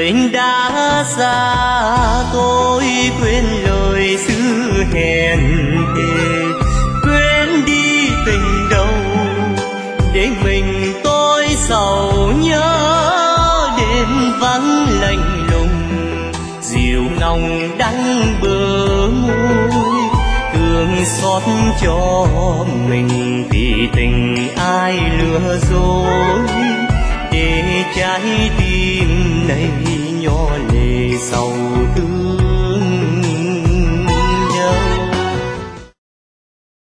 Tình đã xa tôi quên lời xưa hẹn thề, quên đi tình đầu để mình tôi sầu nhớ. Đêm vắng lạnh lùng dịu nồng đắng bờ môi, thương xót cho mình vì tình ai lừa dối, để trái tim này nhỏ lệ sầu thương.